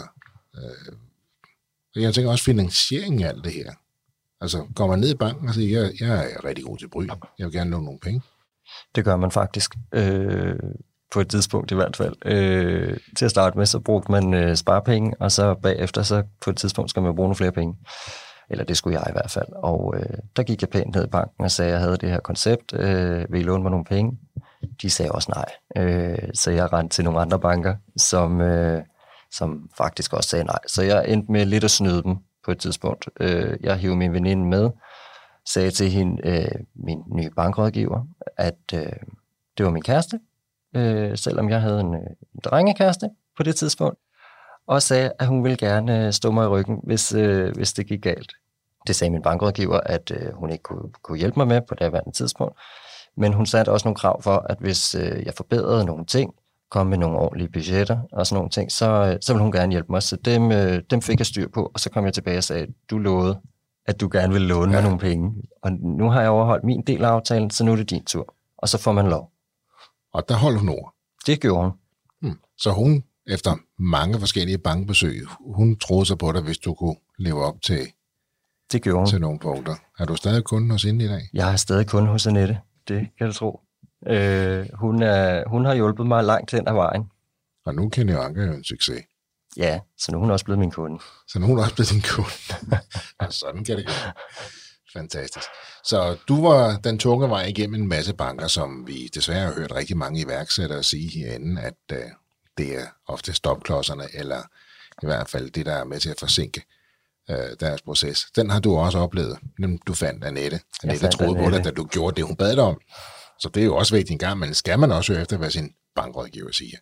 øh, jeg tænker også finansiering af alt det her. Altså, går man ned i banken og siger, jeg, jeg er rigtig god til bryn, jeg vil gerne låne nogle penge. Det gør man faktisk. Øh, på et tidspunkt i hvert fald. Øh, til at starte med, så brugte man øh, sparepenge, og så bagefter, så på et tidspunkt skal man bruge nogle flere penge. Eller det skulle jeg i hvert fald. Og øh, der gik jeg pænt ned i banken og sagde, at jeg havde det her koncept. Øh, vil I låne mig nogle penge? De sagde også nej. Øh, så jeg rendte til nogle andre banker, som, øh, som faktisk også sagde nej. Så jeg endte med lidt at snyde dem på et tidspunkt. Øh, jeg hivede min veninde med, sagde til hende, øh, min nye bankrådgiver, at øh, det var min kæreste, øh, selvom jeg havde en, en drengekæreste på det tidspunkt, og sagde, at hun ville gerne stå mig i ryggen, hvis, øh, hvis det gik galt. Det sagde min bankrådgiver, at øh, hun ikke kunne, kunne hjælpe mig med på det her tidspunkt. Men hun satte også nogle krav for, at hvis øh, jeg forbedrede nogle ting, kom med nogle ordentlige budgetter og sådan nogle ting, så, øh, så ville hun gerne hjælpe mig. Så dem, øh, dem fik jeg styr på, og så kom jeg tilbage og sagde, du lovede, at du gerne ville låne ja. mig nogle penge. Og nu har jeg overholdt min del af aftalen, så nu er det din tur. Og så får man lov. Og der holdt hun ord. Det gjorde hun. Hmm. Så hun, efter mange forskellige bankbesøg, hun troede sig på dig, hvis du kunne leve op til, det gjorde hun. til nogle punkter. Er du stadig kunde hos hende i dag? Jeg er stadig kunde hos Annette. Det kan du tro. Øh, hun, er, hun har hjulpet mig langt hen ad vejen. Og nu Kenny Anker jo en succes. Ja, så nu er hun også blevet min kunde. Så nu er hun også blevet din kunde. Sådan kan det gå. Fantastisk. Så du var den tunge vej igennem en masse banker, som vi desværre har hørt rigtig mange iværksættere sige herinde, at uh, det er ofte stopklodserne, eller i hvert fald det, der er med til at forsinke uh, deres proces. Den har du også oplevet. Du fandt Annette. Annette troede på dig, da du gjorde det, hun bad dig om. Så det er jo også vigtigt en gang, men skal man også høre efter, hvad sin bankrådgiver siger.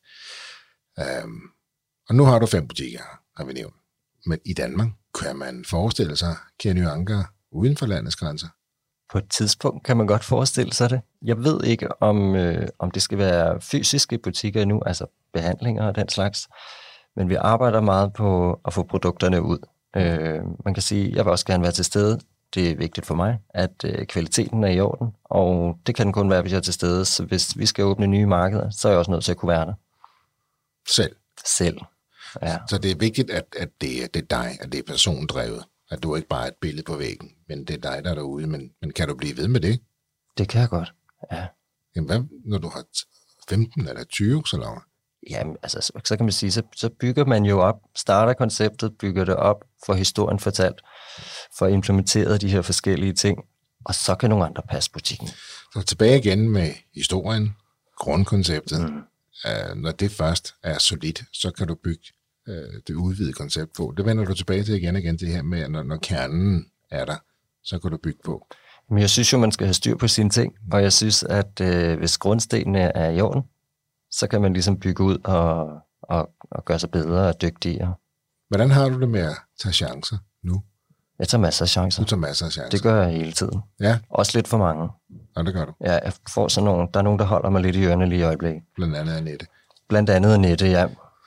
Um, og nu har du fem butikker, har vi nævnt. Men i Danmark kan man forestille sig Kenny Anker uden for landets grænser? På et tidspunkt kan man godt forestille sig det. Jeg ved ikke, om, øh, om det skal være fysiske butikker nu, altså behandlinger og den slags. Men vi arbejder meget på at få produkterne ud. Øh, man kan sige, jeg vil også gerne være til stede. Det er vigtigt for mig, at øh, kvaliteten er i orden, og det kan den kun være, hvis jeg er til stede. Så hvis vi skal åbne nye markeder, så er jeg også nødt til at kunne være der. Selv? Selv, ja. Så det er vigtigt, at, at det, er, det er dig, at det er persondrevet. At du ikke bare er et billede på væggen, men det er dig, der er derude. Men, men kan du blive ved med det? Det kan jeg godt, ja. Jamen hvad, når du har femten eller tyve saloner? Jamen, altså, så, så kan man sige, så, så bygger man jo op, starter konceptet, bygger det op, får historien fortalt, får implementeret de her forskellige ting, og så kan nogle andre passe butikken. Så tilbage igen med historien, grundkonceptet. Mm. Uh, når det først er solidt, så kan du bygge uh, det udvidede koncept på. Det vender du tilbage til igen og igen, det her med, når, når kernen er der, så kan du bygge på. Men jeg synes jo, man skal have styr på sine ting, og jeg synes, at øh, hvis grundstenene er i orden, så kan man ligesom bygge ud og, og, og gøre sig bedre og dygtigere. Hvordan har du det med at tage chancer nu? Jeg tager masser af chancer. Du tager masser af chancer? Det gør jeg hele tiden. Ja? Også lidt for mange. Ja, det gør du. Ja, jeg får sådan nogle, der er nogen, der holder mig lidt i ørerne lige i øjeblikket. Blandt andet Annette. Blandt andet Annette, ja.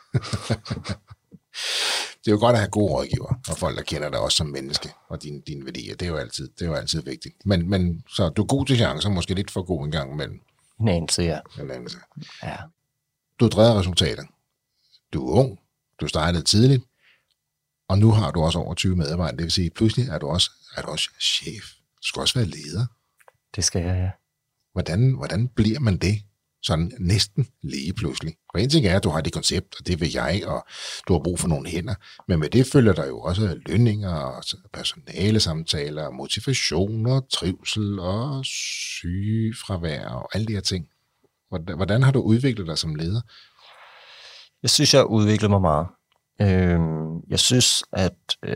Det er jo godt at have gode rådgiver, og folk, der kender dig også som menneske, og dine, dine værdier. Det er jo altid, det er jo altid vigtigt. Men, men så du er god til chancer, måske lidt for god en gang imellem. En anelse, ja. En anelse. Ja. Du har drevet resultater. Du er ung, du startede tidligt, og nu har du også over tyve medarbejdere. Det vil sige, pludselig er du også, er du også chef. Du skal også være leder. Det skal jeg, ja. Hvordan, hvordan bliver man det? Sådan næsten lige pludselig. For en ting er, at du har det koncept, og det vil jeg, og du har brug for nogle hænder. Men med det følger der jo også lønninger, og personalesamtaler, motivation og trivsel og sygefravær og alle de her ting. Hvordan har du udviklet dig som leder? Jeg synes, jeg har udviklet mig meget. Jeg synes, at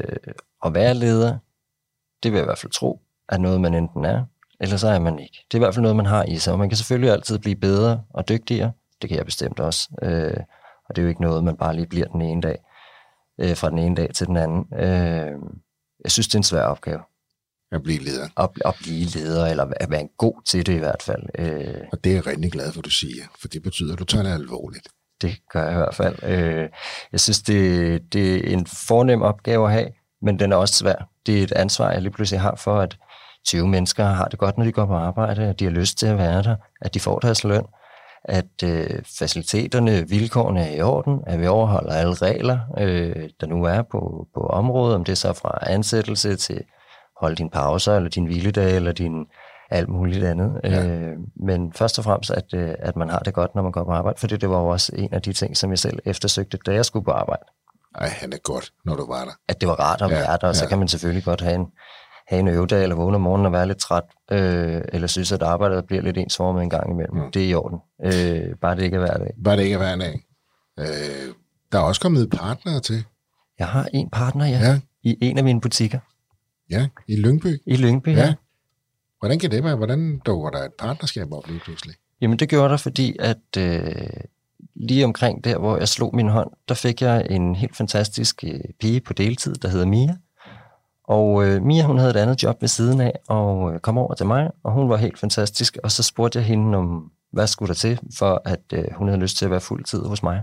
at være leder, det vil jeg i hvert fald tro, er noget, man enten er, eller så er man ikke. Det er i hvert fald noget, man har i sig, og man kan selvfølgelig altid blive bedre og dygtigere. Det kan jeg bestemt også. Øh, og det er jo ikke noget, man bare lige bliver den ene dag, øh, fra den ene dag til den anden. Øh, jeg synes, det er en svær opgave. At blive leder. At, at blive leder, eller at være en god til det i hvert fald. Øh, og det er jeg rigtig glad for, du siger, for det betyder, at du tager det alvorligt. Det gør jeg i hvert fald. Øh, jeg synes, det, det er en fornem opgave at have, men den er også svær. Det er et ansvar, jeg lige pludselig har for, at tyve mennesker har det godt, når de går på arbejde, at de har lyst til at være der, at de får deres løn, at øh, faciliteterne, vilkårene er i orden, at vi overholder alle regler, øh, der nu er på, på området, om det er så fra ansættelse til holde dine pauser, eller din hviledag, eller din alt muligt andet. Ja. Øh, men først og fremmest, at, øh, at man har det godt, når man går på arbejde, for det, det var jo også en af de ting, som jeg selv eftersøgte, da jeg skulle på arbejde. Ej, han er godt, når du var der. At det var rart at ja, være der, og ja. Så kan man selvfølgelig godt have en have en øvedag, eller vågne om morgenen og være lidt træt, øh, eller synes, at arbejdet bliver lidt ensformet en gang imellem. Mm. Det er i orden. Øh, bare det ikke er hver dag. Bare det ikke er hver dag. Øh, der er også kommet partnere til. Jeg har en partner, ja, ja. I en af mine butikker. Ja, i Lyngby. I Lyngby, ja. ja. Hvordan kan det være? Hvordan dukker der et partnerskab op lige pludselig? Jamen, det gjorde der, fordi at øh, lige omkring der, hvor jeg slog min hånd, der fik jeg en helt fantastisk øh, pige på deltid, der hedder Mia. Og øh, Mia, hun havde et andet job ved siden af, og øh, kom over til mig, og hun var helt fantastisk. Og så spurgte jeg hende om, hvad skulle der til, for at øh, hun havde lyst til at være fuld tid hos mig.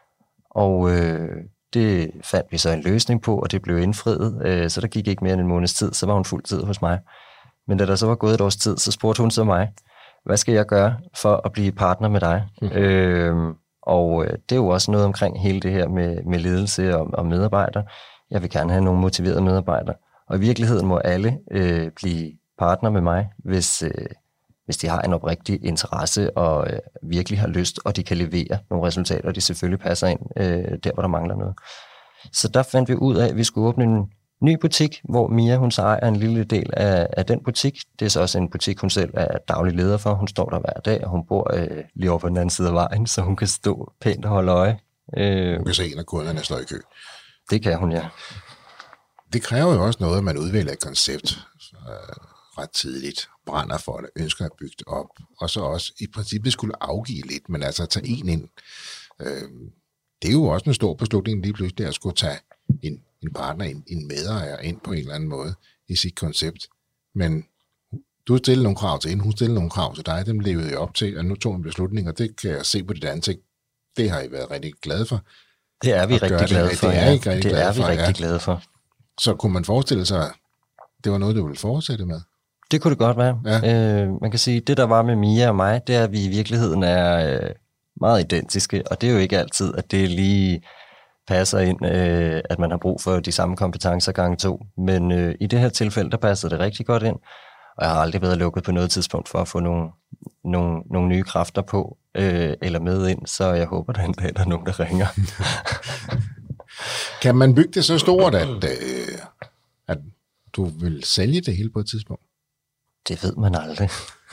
Og øh, det fandt vi så en løsning på, og det blev indfriet. Øh, så der gik ikke mere end en måneds tid, så var hun fuld tid hos mig. Men da der så var gået et års tid, så spurgte hun så mig, hvad skal jeg gøre for at blive partner med dig? Mm. Øh, og øh, det er jo også noget omkring hele det her med, med ledelse og, og medarbejdere. Jeg vil gerne have nogle motiverede medarbejdere. Og i virkeligheden må alle øh, blive partner med mig, hvis, øh, hvis de har en oprigtig interesse og øh, virkelig har lyst, og de kan levere nogle resultater, og de selvfølgelig passer ind øh, der, hvor der mangler noget. Så der fandt vi ud af, at vi skulle åbne en ny butik, hvor Mia, hun så ejer en lille del af, af den butik. Det er så også en butik, hun selv er daglig leder for. Hun står der hver dag, og hun bor øh, lige over på den anden side af vejen, så hun kan stå pænt og holde øje. Øh, hun kan se en af kunderne står i kø. Det kan hun, ja. Det kræver jo også noget, at man udvælger et koncept øh, ret tidligt, brænder for det, ønsker at bygge det op, og så også i princippet skulle afgive lidt, men altså tage en ind. Øh, det er jo også en stor beslutning lige pludselig, at skulle tage en, en partner, en, en medejer ind på en eller anden måde i sit koncept. Men du stillede nogle krav til hende, hun stillede nogle krav til dig, dem levede jeg op til, og nu tog en beslutning, og det kan jeg se på dit ansigt. Det har I været rigtig glade for. Det er vi rigtig glade for. Det er, I rigtig det glade er vi for, rigtig ja. glade for. Så kunne man forestille sig, at det var noget, du ville fortsætte med? Det kunne det godt være. Ja. Øh, man kan sige, at det, der var med Mia og mig, det er, at vi i virkeligheden er øh, meget identiske, og det er jo ikke altid, at det lige passer ind, øh, at man har brug for de samme kompetencer gange to. Men øh, i det her tilfælde, der passer det rigtig godt ind, og jeg har aldrig været lukket på noget tidspunkt for at få nogle, nogle, nogle nye kræfter på, øh, eller med ind, så jeg håber, at der en dag der er nogen, der ringer. Kan man bygge det så stort, at, øh, at du vil sælge det hele på et tidspunkt? Det ved man aldrig.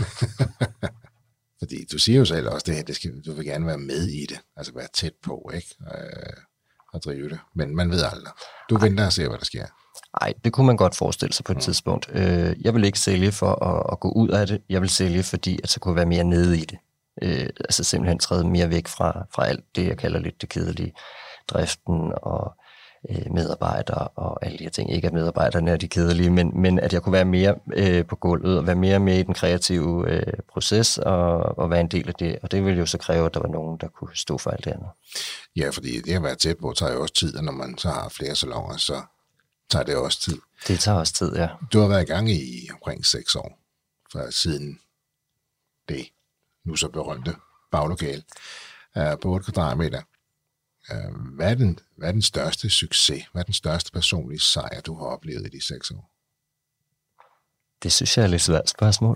Fordi du siger jo selv også det her, det skal, du vil gerne være med i det, altså være tæt på, ikke? Øh, og drive det. Men man ved aldrig. Du Ej. venter og ser, hvad der sker. Nej, det kunne man godt forestille sig på et mm. tidspunkt. Øh, jeg vil ikke sælge for at, at gå ud af det. Jeg vil sælge, fordi at så kunne være mere nede i det. Øh, altså simpelthen træde mere væk fra, fra alt det, jeg kalder lidt det kedelige. Driften og øh, medarbejdere og alle de her ting. Ikke at medarbejderne er de kedelige, men, men at jeg kunne være mere øh, på gulvet og være mere med i den kreative øh, proces og, og være en del af det. Og det ville jo så kræve, at der var nogen, der kunne stå for alt det andet. Ja, fordi det at være tæt på tager jo også tid, og når man så har flere salonger, så tager det også tid. Det tager også tid, ja. Du har været i gang i omkring seks år, fra siden det nu så berømte baglokale uh, på otte kvadratmeter. Uh, hvad, er den, hvad er den største succes? Hvad er den største personlige sejr, du har oplevet i de seks år? Det synes jeg er lidt svært spørgsmål.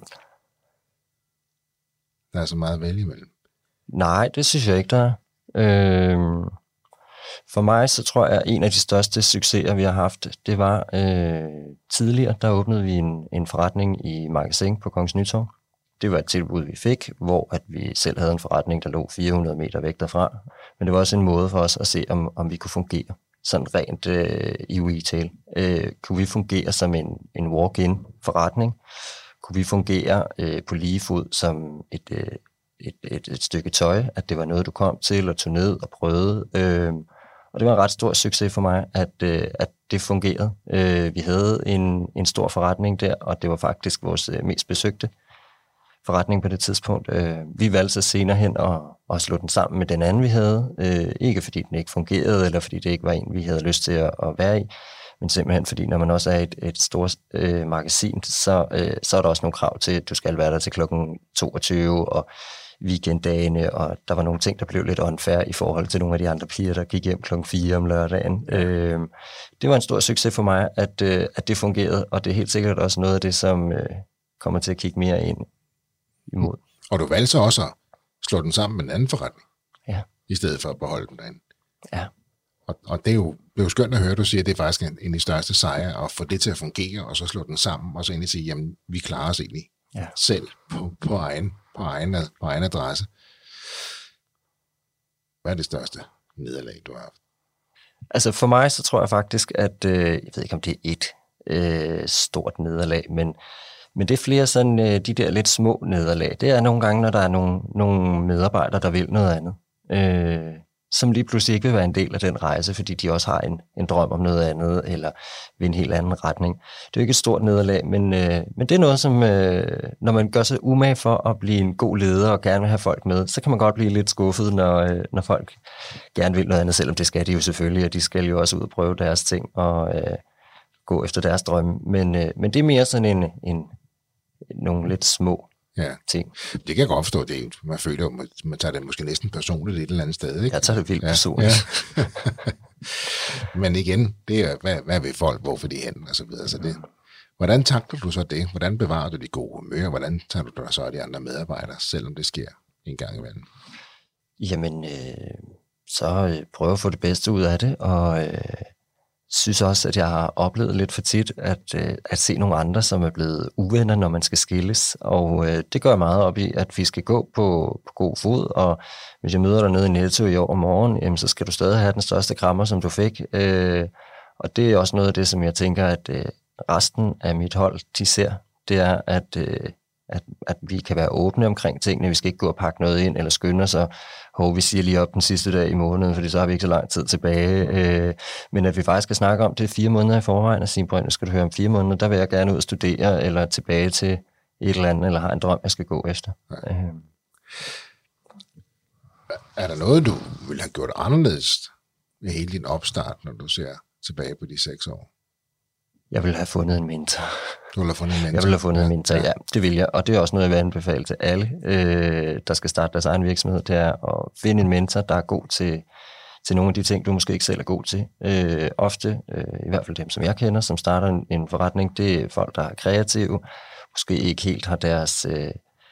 Der er så meget at vælge imellem. Nej, det synes jeg ikke, der er. Øh... For mig, så tror jeg, at en af de største succeser, vi har haft, det var øh, tidligere, der åbnede vi en, en forretning i Magasin på Kongens Nytorv. Det var et tilbud, vi fik, hvor at vi selv havde en forretning, der lå fire hundrede meter væk derfra. Men det var også en måde for os at se, om, om vi kunne fungere sådan rent øh, i retail. Øh, kunne vi fungere som en, en walk-in forretning? Kunne vi fungere øh, på lige fod som et, øh, et, et, et stykke tøj, at det var noget, du kom til og tog ned og prøvede? Øh, Og det var en ret stor succes for mig, at, øh, at det fungerede. Øh, vi havde en, en stor forretning der, og det var faktisk vores øh, mest besøgte forretning på det tidspunkt. Øh, vi valgte så senere hen at, at slå den sammen med den anden, vi havde. Øh, ikke fordi den ikke fungerede, eller fordi det ikke var en, vi havde lyst til at, at være i, men simpelthen fordi, når man også er et, et stort øh, magasin, så, øh, så er der også nogle krav til, at du skal være der til klokken toogtyve, og weekenddagene, og der var nogle ting, der blev lidt unfair i forhold til nogle af de andre piger, der gik hjem klokken fire om lørdagen. Øh, det var en stor succes for mig, at, øh, at det fungerede, og det er helt sikkert også noget af det, som øh, kommer til at kigge mere ind imod. Og du valgte så også at slå den sammen med en anden forretning, ja, i stedet for at beholde den derinde. Ja. Og, og det, er jo, det er jo skønt at høre, at du siger, at det er faktisk en, en af de største sejre, at få det til at fungere, og så slå den sammen, og så egentlig sige, jamen, vi klarer os egentlig ja. selv på, på, egen, på, egen, på egen adresse. Hvad er det største nederlag, du har haft? Altså for mig, så tror jeg faktisk, at, øh, jeg ved ikke, om det er et øh, stort nederlag, men Men det er flere sådan, øh, de der lidt små nederlag. Det er nogle gange, når der er nogle, nogle medarbejdere, der vil noget andet. Øh, som lige pludselig ikke vil være en del af den rejse, fordi de også har en, en drøm om noget andet, eller vil en helt anden retning. Det er jo ikke et stort nederlag, men, øh, men det er noget, som øh, når man gør sig umage for at blive en god leder og gerne vil have folk med, så kan man godt blive lidt skuffet, når, øh, når folk gerne vil noget andet, selvom det skal de jo selvfølgelig, og de skal jo også ud og prøve deres ting og øh, gå efter deres drømme. Men, øh, men det er mere sådan en, en nogle lidt små ja. ting. Det kan jeg godt forstå. Det er, man føler, man, man tager det måske næsten personligt et eller andet sted. Ikke? Jeg tager det vildt ja. personligt. Ja. Men igen, det er, hvad, hvad vil folk, hvorfor de hen, og så videre. Så det, hvordan takler du så det? Hvordan bevarer du de gode humør? Hvordan tager du dig så af de andre medarbejdere, selvom det sker en gang imellem? Jamen, øh, så prøver at få det bedste ud af det, og øh, synes også, at jeg har oplevet lidt for tit, at, øh, at se nogle andre, som er blevet uvenner, når man skal skilles. Og øh, det gør jeg meget op i, at vi skal gå på, på god fod, og hvis jeg møder dig nede i Netto i år om morgenen, jamen, så skal du stadig have den største krammer, som du fik. Øh, og det er også noget af det, som jeg tænker, at øh, resten af mit hold, de ser, det er, at, øh, at, at vi kan være åbne omkring tingene. Vi skal ikke gå og pakke noget ind, eller skynde os, og hov, vi siger lige op den sidste dag i måneden, fordi så har vi ikke så lang tid tilbage. Øh, men at vi faktisk skal snakke om det fire måneder i forvejen, og sige, Brønd, skal du høre om fire måneder, der vil jeg gerne ud og studere, eller tilbage til et eller andet, eller har en drøm, jeg skal gå efter. Ja. Øh. Er der noget, du ville have gjort anderledes med hele din opstart, når du ser tilbage på de seks år? Jeg ville have fundet en mentor. Du ville have fundet en mentor? Jeg ville have fundet en mentor, ja. Det vil jeg. Og det er også noget, jeg vil anbefale til alle, øh, der skal starte deres egen virksomhed. Det er at finde en mentor, der er god til, til nogle af de ting, du måske ikke selv er god til. Øh, ofte, øh, i hvert fald dem, som jeg kender, som starter en, en forretning, det er folk, der er kreative, måske ikke helt har deres øh,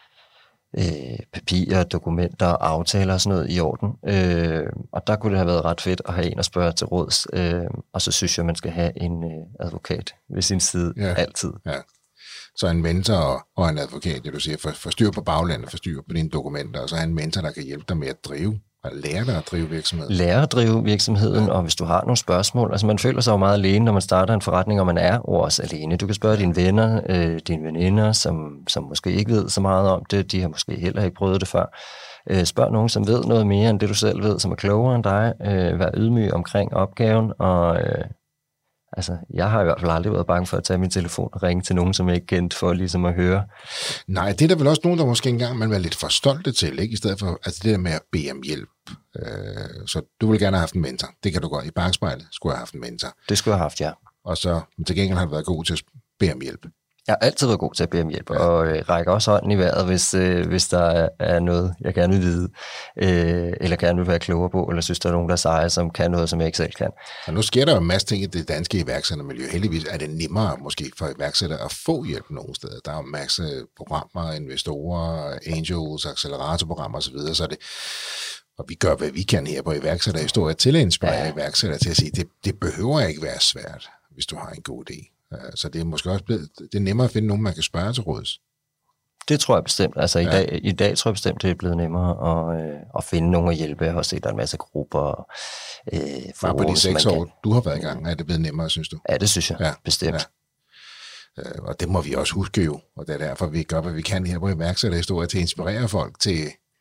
øh, papirer, dokumenter, aftaler og sådan noget i orden. Øh, og der kunne det have været ret fedt at have en at spørge til råds. Øh, og så synes jeg, man skal have en øh, advokat ved sin side ja. altid. Ja. Så en mentor og, og en advokat, det du siger, for, for styr på baglandet, for styr på dine dokumenter, og så have en mentor, der kan hjælpe dig med at drive, og lære dig at drive virksomheden. Lære at drive virksomheden, ja. Og hvis du har nogle spørgsmål, altså man føler sig jo meget alene, når man starter en forretning, og man er også alene. Du kan spørge dine venner, øh, dine veninder, som, som måske ikke ved så meget om det, de har måske heller ikke prøvet det før. Øh, spørg nogen, som ved noget mere end det, du selv ved, som er klogere end dig. Øh, vær ydmyg omkring opgaven, og øh, altså, jeg har i hvert fald aldrig været bange for at tage min telefon og ringe til nogen, som jeg ikke kendte, for ligesom at høre. Nej, det er der vel også nogen, der måske engang man vil være lidt for stolte til, ikke? I stedet for altså det der med at bede om hjælp. Øh, så du vil gerne have haft en mentor. Det kan du godt. I bakspejlet skulle jeg have haft en mentor. Det skulle jeg have haft, ja. Og så til gengæld har du været god til at bede om hjælp. Jeg har altid været god til at bede om hjælp, ja. Og øh, rækker også hånden i vejret, hvis, øh, hvis der er, er noget, jeg gerne vil vide, øh, eller gerne vil være klogere på, eller synes, der er nogen, der er seje, som kan noget, som jeg ikke selv kan. Og nu sker der jo en masse ting i det danske iværksættermiljø. Heldigvis er det nemmere måske for iværksættere at få hjælp nogle steder. Der er jo en masse programmer, investorer, angels, acceleratorprogrammer osv., så det, og vi gør, hvad vi kan her på iværksætterhistorie til at inspirere ja. iværksættere til at sige, det, det behøver ikke være svært, hvis du har en god idé. Så det er måske også blevet, det er nemmere at finde nogen, man kan spørge til råds. Det tror jeg bestemt. Altså i, ja. dag, i dag tror jeg bestemt, det er blevet nemmere at, øh, at finde nogen at hjælpe. Jeg har set, der er en masse grupper. Øh, Bare på de seks år, kan... du har været i gang, er det blevet nemmere, synes du? Ja, det synes jeg. Ja. Bestemt. Ja. Og det må vi også huske jo. Og det er derfor, vi gør, hvad vi kan her på iværksætterhistorie til at inspirere folk til,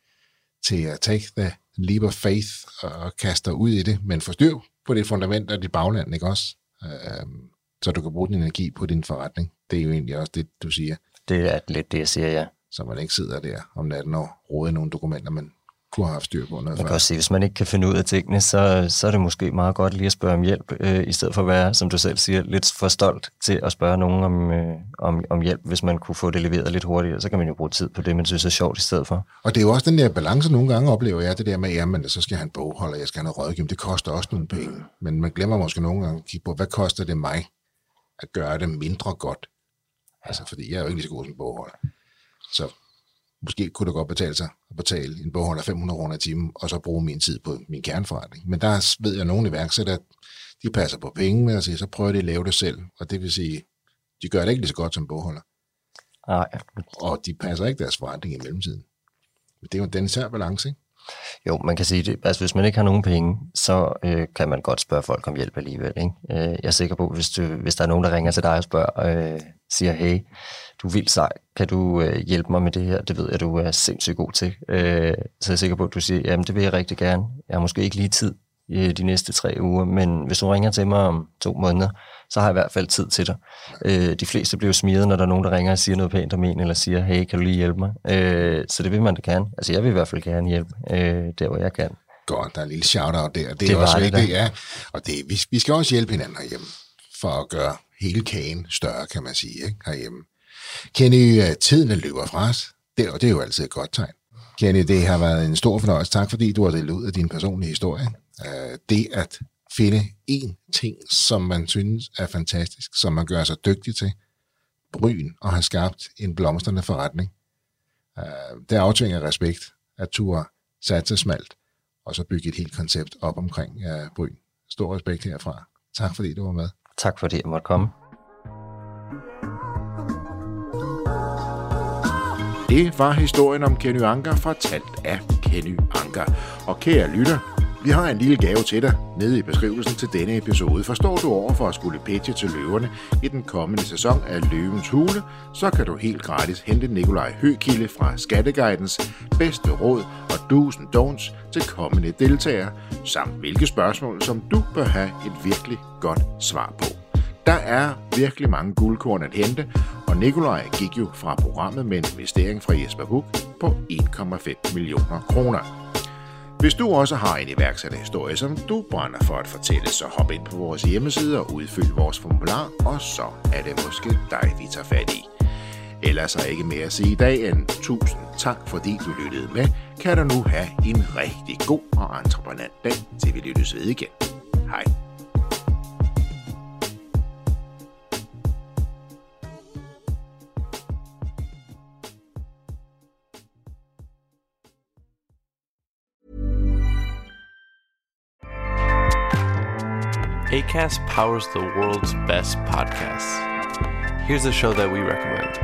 til at take the leap of faith og kaste ud i det, men få styr på det fundament af dit bagland, ikke også? Øh, så du kan bruge din energi på din forretning. Det er jo egentlig også det, du siger. Det er lidt det, jeg siger, ja. Så man ikke sidder der om natten og roder nogle dokumenter, man kunne have haft styr på. Man kan også sige, hvis man ikke kan finde ud af tingene, så, så er det måske meget godt lige at spørge om hjælp, øh, i stedet for at være, som du selv siger, lidt for stolt til at spørge nogen om, øh, om, om hjælp. Hvis man kunne få det leveret lidt hurtigere, så kan man jo bruge tid på det, man synes er sjovt i stedet for. Og det er jo også den der balance, nogle gange oplever jeg, det der med, jamen, så skal jeg have en bogholder, jeg skal have noget rådgivning, det koster også nogle penge. Men man glemmer måske nogle gange at kigge på, hvad koster det mig at gøre det mindre godt? Altså, fordi jeg er jo ikke lige så god som bogholder. Så måske kunne det godt betale sig at betale en bogholder fem hundrede kroner i timen, og så bruge min tid på min kerneforretning. Men der ved jeg, at nogle iværksættere, de passer på penge med at sige, så prøver de at lave det selv. Og det vil sige, de gør det ikke lige så godt som bogholder. Nej. Og de passer ikke deres forretning i mellemtiden. Men det er jo den sær balance, ikke? Jo, man kan sige det. Altså, hvis man ikke har nogen penge, så øh, kan man godt spørge folk om hjælp alligevel, ikke? Øh, jeg er sikker på, hvis, du, hvis der er nogen, der ringer til dig og spørger, øh, siger, hey, du er vildt sej, kan du øh, hjælpe mig med det her? Det ved jeg, du er sindssygt god til. Øh, så jeg er sikker på, at du siger, jamen det vil jeg rigtig gerne. Jeg har måske ikke lige tid i de næste tre uger, men hvis du ringer til mig om to måneder, så har jeg i hvert fald tid til dig. Øh, de fleste bliver smiret, når der er nogen, der ringer og siger noget pænt om en, eller siger, hey, kan du lige hjælpe mig? Øh, så det vil man da gerne. Altså, jeg vil i hvert fald gerne hjælpe, øh, der hvor jeg kan. Godt, der er en lille shout-out der. Det, det er også det vigtigt, ja. Og det, vi, vi skal også hjælpe hinanden herhjemme, for at gøre hele kagen større, kan man sige, ikke? Herhjemme. Kenny, tiden løber fra os, det, og det er jo altid et godt tegn. Kenny, det har været en stor fornøjelse. Tak fordi du har delt ud af din personlige historie. Uh, det at finde én ting, som man synes er fantastisk, som man gør sig dygtig til, bryn og har skabt en blomstrende forretning. Uh, det aftvinger respekt, at turde satse smalt, og så bygge et helt koncept op omkring uh, bryn. Stor respekt herfra. Tak fordi du var med. Tak fordi jeg måtte komme. Det var historien om Kenny Anker, fortalt af Kenny Anker. Og kære lytter, vi har en lille gave til dig nede i beskrivelsen til denne episode. Forstår du over for at skulle pitche til løverne i den kommende sæson af Løvens Hule, så kan du helt gratis hente Nikolaj Høgkilde fra Skatteguidens bedste råd og do's and don'ts til kommende deltagere, samt hvilke spørgsmål, som du bør have et virkelig godt svar på. Der er virkelig mange guldkorn at hente, og Nikolaj gik jo fra programmet med en investering fra Jesper Buch på en komma fem millioner kroner. Hvis du også har en iværksætterhistorie, som du brænder for at fortælle, så hop ind på vores hjemmeside og udfyld vores formular, og så er det måske dig, vi tager fat i. Ellers er ikke mere at sige i dag end tusind tak, fordi du lyttede med. Kan du nu have en rigtig god og entreprenant dag, til vi lyttes ved igen. Hej. Acast powers the world's best podcasts. Here's a show that we recommend.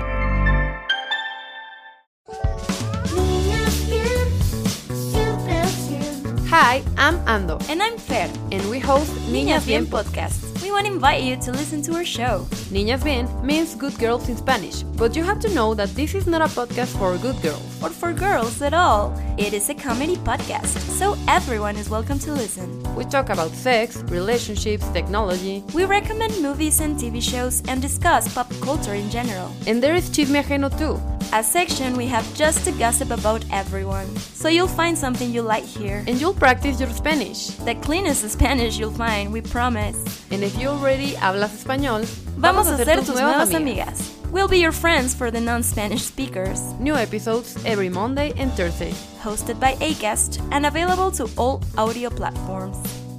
Hi, I'm Ando. And I'm Fer. And we host Niñas Bien Podcast. We want to invite you to listen to our show. Niñas Bien means good girls in Spanish, but you have to know that this is not a podcast for good girls. Or for girls at all. It is a comedy podcast, so everyone is welcome to listen. We talk about sex, relationships, technology. We recommend movies and T V shows and discuss pop culture in general. And there is Chisme Ajeno too. A section we have just to gossip about everyone. So you'll find something you like here. And you'll practice your Spanish. The cleanest Spanish you'll find, we promise. And if you already hablas español, vamos a ser tus nuevas amigas. We'll be your friends for the non-Spanish speakers. New episodes every Monday and Thursday. Hosted by Acast and available to all audio platforms.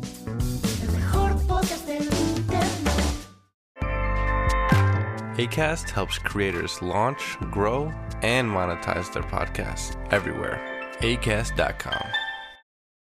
Acast helps creators launch, grow, and monetize their podcasts everywhere. acast dot com.